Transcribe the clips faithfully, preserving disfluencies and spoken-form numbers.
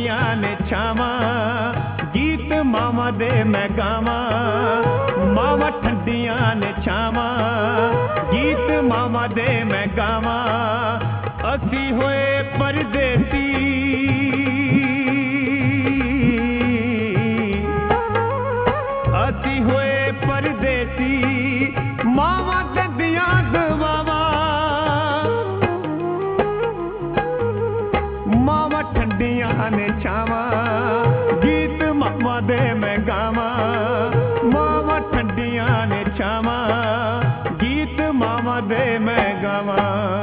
ठंडिया ने छावा गीत मावा दे मैं गावा मावा ठंडिया ने छावा गीत मावा दे मैं गावा असी होए परदेसी असी होए परदेसी मावा दंदिया गवावा मावा ठंडिया ने छावा गीत मावा दे मैं गावा मावा ठंडिया ने छावा गीत मावा दे मैं गावा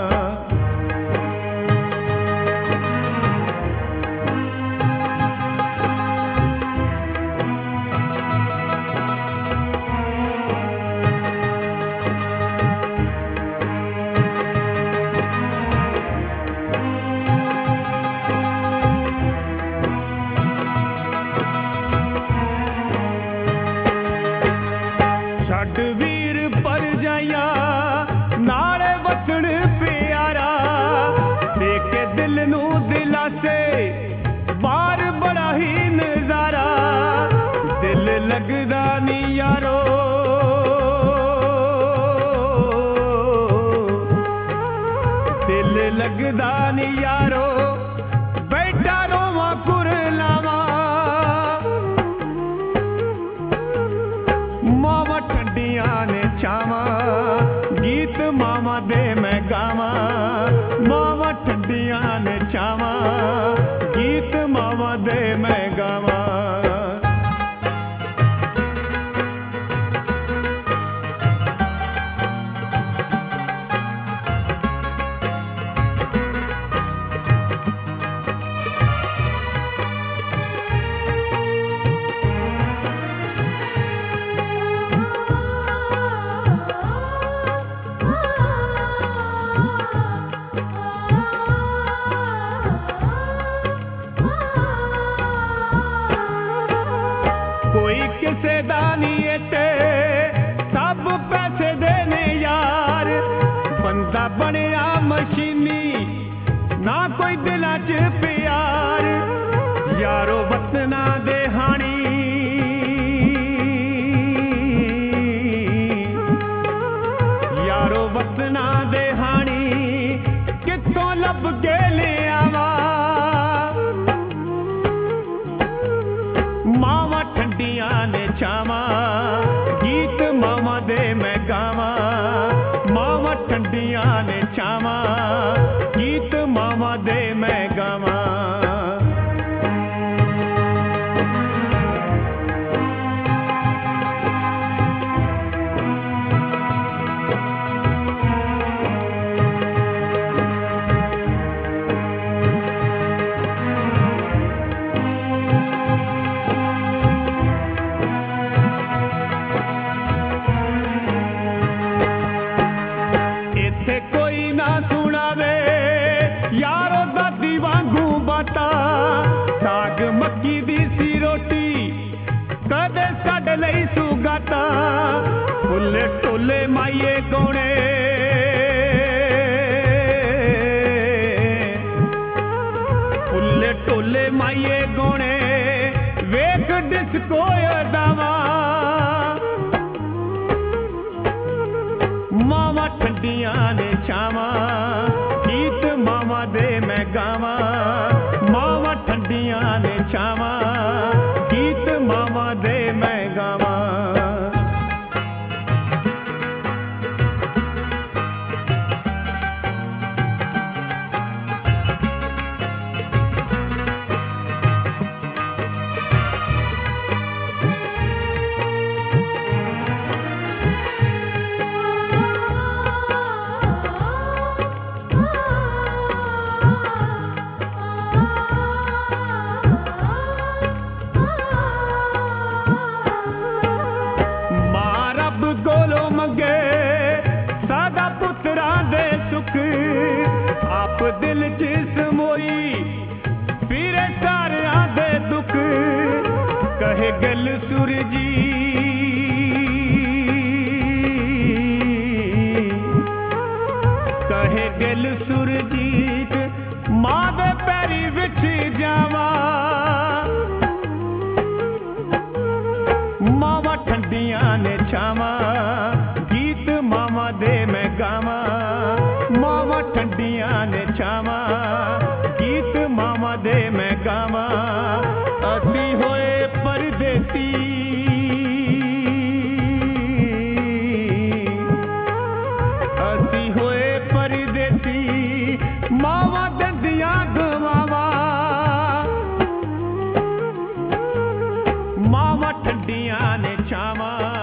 वीर पर जाया नाले वसण प्यारा देखे दिल नू दिलासे बार बड़ा ही नजारा दिल लगदा नी यारो दिल लगदा नी यारो बैठा रोवा कुरलावा मावा ठंडिया ने छावा गीत मावा दे मैं गावा मावा ठंडिया ने छावा गीत मावा दे मैं गावा कोई किसे दानी ते सब पैसे देने यार बंदा बनया मशीनी ना कोई दिला च प्यार यारो वतना दे हानी यारो वतना दे हानी कितों लब के ले आवा मावा ठंडिया ने छावा गीत मावा दे मैं गावा मावा ठंडिया ने छावा गीत मावा दे मैं गावा कोई ना सुनावे यारो दादी वांगू बाता साग मक्की दी सी रोटी कदे साडे लई सुगाता फुल्ले टोले माइये गौणे फुल्ले टोले माइये गौणे वेख डिस्को दावा मावा ठंडिया ने छावा गीत मावा दे मैं गावा मावा ठंडिया ने छावा गीत मावा दे मैं गावा गोलो मंगे सादा पुत्रा दे सुख आप दिल जिस मोई फिरे सारिया दे दुख कहे गल सुरजी कहे गल सुरजीत मां दे पैरी विच जावा दे मैं गावा असी होए परदेसी असी होए परदेसी मावा दंदियां गवावा मावा ठंडियां ने छावा